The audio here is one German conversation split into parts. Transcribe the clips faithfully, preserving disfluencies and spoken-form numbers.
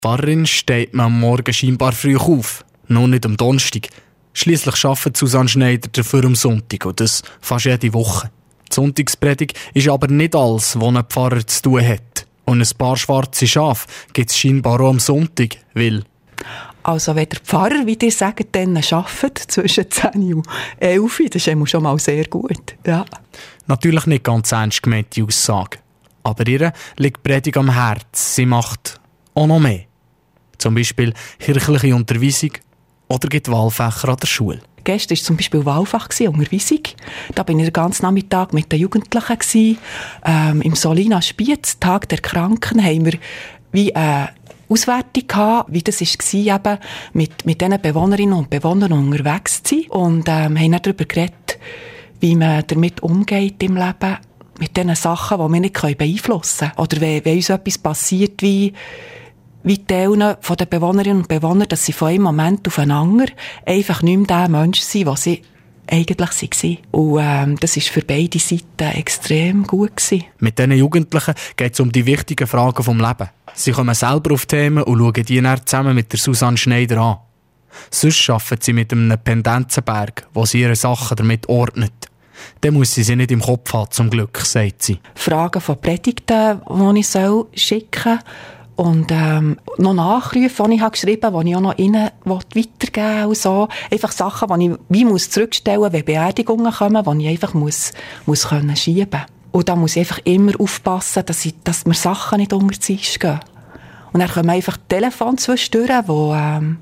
Pfarrerin steht man am Morgen scheinbar früh auf, nur nicht am Donnerstag. Schliesslich arbeitet Susanne Schneider dafür am Sonntag und das fast jede Woche. Die Sonntagspredigt ist aber nicht alles, was ein Pfarrer zu tun hat. Und ein paar schwarze Schafe gibt es scheinbar auch am Sonntag, weil... Also wenn der Pfarrer, wie ihr sagt, dann arbeitet, zwischen zehn und elf, das ist schon mal sehr gut. Ja. Natürlich nicht ganz ernst gemeinte Aussage. Aber ihr liegt die Predigt am Herz. Sie macht auch noch mehr. Zum Beispiel kirchliche Unterweisung oder gibt Wahlfächer an der Schule. Gestern war zum Beispiel Wahlfach, Unterweisung. Da war ich den ganzen Nachmittag mit den Jugendlichen. Ähm, Im Solina Spiez, Tag der Kranken, haben wir wie eine Auswertung gehabt, wie das war, eben mit, mit diesen Bewohnerinnen und Bewohnern unterwegs zu sein. Und ähm, haben dann darüber geredet, wie man damit umgeht im Leben, mit diesen Sachen, die wir nicht beeinflussen können. Oder wenn, wenn uns etwas passiert, wie wie Teile von den Bewohnerinnen und Bewohnern, dass sie von einem Moment auf einen anderen einfach nicht mehr der Mensch sind, der sie eigentlich waren. Und ähm, das war für beide Seiten extrem gut gewesen. Mit diesen Jugendlichen geht es um die wichtigen Fragen des Lebens. Sie kommen selber auf Themen und schauen die dann zusammen mit der Susanne Schneider an. Sonst arbeiten sie mit einem Pendenzenberg, wo sie ihre Sachen damit ordnet. Dann muss sie sie nicht im Kopf haben, zum Glück, sagt sie. Fragen von Predigten, die ich soll schicken soll. Und ähm, noch Nachrufe, die ich habe geschrieben habe, die ich auch noch ihnen weitergeben will. So. Einfach Sachen, die ich wie muss zurückstellen muss, wenn Beerdigungen kommen, die ich einfach muss, muss können schieben. Und da muss ich einfach immer aufpassen, dass, ich, dass mir Sachen nicht unter den Tisch gehen. Und dann kommen einfach Telefone zwischendurch, wo, ähm,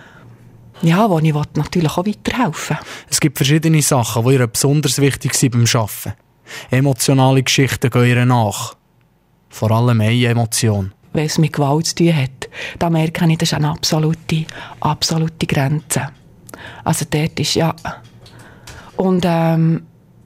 ja, wo ich natürlich auch weiterhelfen will. Es gibt verschiedene Sachen, die ihr besonders wichtig sind beim Arbeiten. Emotionale Geschichten gehen ihr nach. Vor allem eine Emotion. Wenn es mit Gewalt zu tun hat, da merke ich, das ist eine absolute, absolute Grenze. Also dort ist ja... Und ähm...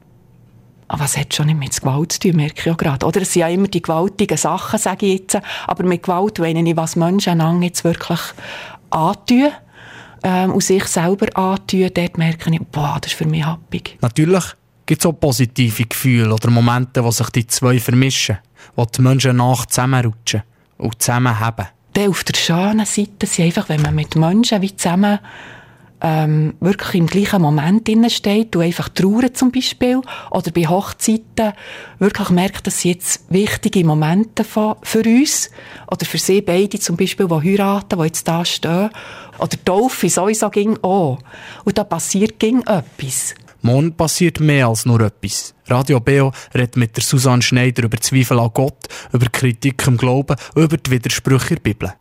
was hat schon nicht mit Gewalt zu tun, merke ich auch gerade. Oder es sind ja immer die gewaltigen Sachen, sage ich jetzt. Aber mit Gewalt meine ich, was Menschen einander jetzt wirklich antun ähm, und sich selber antun, dort merke ich, boah, das ist für mich happig. Natürlich gibt es auch positive Gefühle oder Momente, wo sich die zwei vermischen, wo die Menschen nach zusammenrutschen und zusammenhaben. Dann auf der schönen Seite sind einfach, wenn man mit Menschen wie zusammen ähm, wirklich im gleichen Moment steht und einfach trauert zum Beispiel oder bei Hochzeiten wirklich merkt, dass sie jetzt wichtige Momente für uns oder für sie beide zum Beispiel, die heiraten, die jetzt da stehen. Oder Taufe sowieso ging auch. Und da passiert ging etwas. Morgen passiert mehr als nur etwas. Radio Beo redet mit der Susanne Schneider über Zweifel an Gott, über Kritik am Glauben und über die Widersprüche in der Bibel.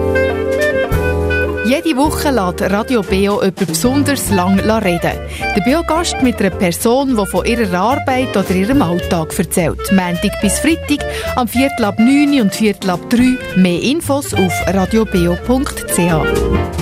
Jede Woche lässt Radio Beo jemand besonders lang reden. Der Beo-Gast mit einer Person, die von ihrer Arbeit oder ihrem Alltag erzählt. Montag bis Freitag, am Viertel ab neun und Viertel ab drei. Mehr Infos auf radiobeo punkt c h.